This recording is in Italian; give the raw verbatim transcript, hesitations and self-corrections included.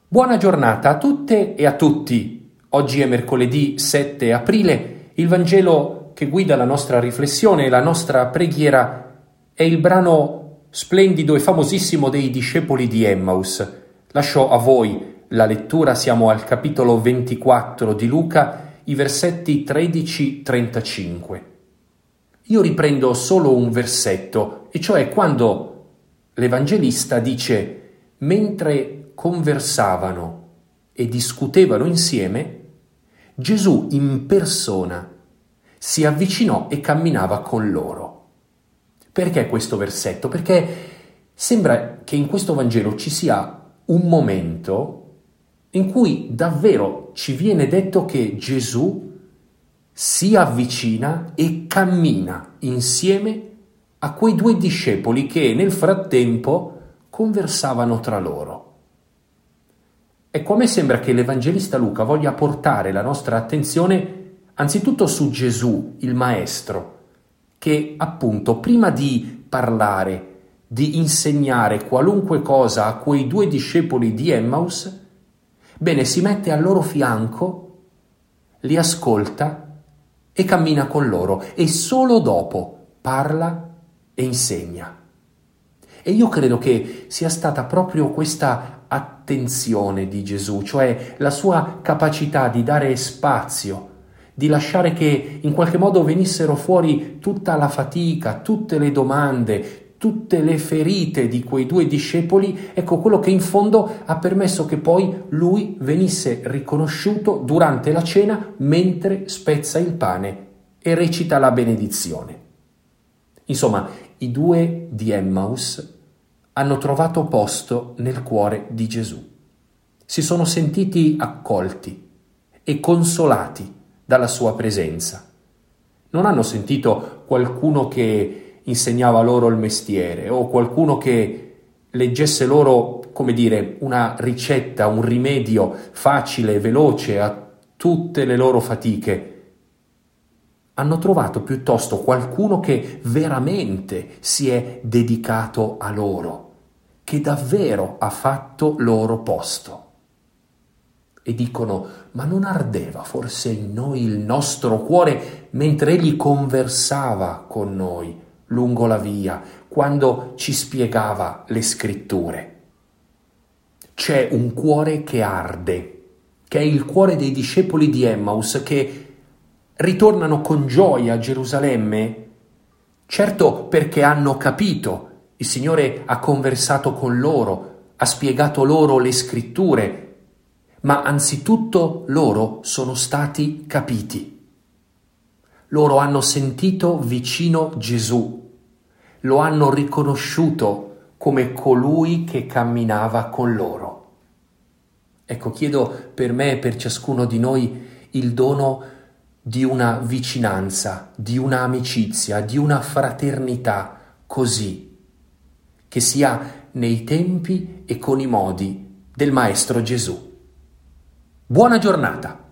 Buona giornata a tutte e a tutti. Oggi è mercoledì sette aprile. Il Vangelo che guida la nostra riflessione e la nostra preghiera è il brano splendido e famosissimo dei discepoli di Emmaus. Lascio a voi la lettura, siamo al capitolo ventiquattro di Luca, i versetti tredici trentacinque. Io riprendo solo un versetto, e cioè quando l'Evangelista dice: mentre conversavano e discutevano insieme, Gesù in persona si avvicinò e camminava con loro. Perché questo versetto? Perché sembra che in questo Vangelo ci sia un momento in cui davvero ci viene detto che Gesù si avvicina e cammina insieme a quei due discepoli che nel frattempo conversavano tra loro. Ecco, a me sembra che l'Evangelista Luca voglia portare la nostra attenzione anzitutto su Gesù, il Maestro, che appunto prima di parlare, di insegnare qualunque cosa a quei due discepoli di Emmaus, bene, si mette al loro fianco, li ascolta e cammina con loro, e solo dopo parla e insegna. E io credo che sia stata proprio questa attenzione di Gesù, cioè la sua capacità di dare spazio, di lasciare che in qualche modo venissero fuori tutta la fatica, tutte le domande, tutte le ferite di quei due discepoli, ecco quello che in fondo ha permesso che poi lui venisse riconosciuto durante la cena mentre spezza il pane e recita la benedizione. Insomma, i due di Emmaus hanno trovato posto nel cuore di Gesù. Si sono sentiti accolti e consolati dalla sua presenza. Non hanno sentito qualcuno che insegnava loro il mestiere o qualcuno che leggesse loro, come dire, una ricetta, un rimedio facile e veloce a tutte le loro fatiche. Hanno trovato piuttosto qualcuno che veramente si è dedicato a loro, che davvero ha fatto loro posto. E dicono: ma non ardeva forse in noi il nostro cuore mentre egli conversava con noi lungo la via, quando ci spiegava le scritture? C'è un cuore che arde, che è il cuore dei discepoli di Emmaus, che ritornano con gioia a Gerusalemme, certo perché hanno capito, il Signore ha conversato con loro, ha spiegato loro le scritture, ma anzitutto loro sono stati capiti. Loro hanno sentito vicino Gesù, lo hanno riconosciuto come colui che camminava con loro. Ecco, chiedo per me e per ciascuno di noi il dono di una vicinanza, di una amicizia, di una fraternità così, che sia nei tempi e con i modi del Maestro Gesù. Buona giornata!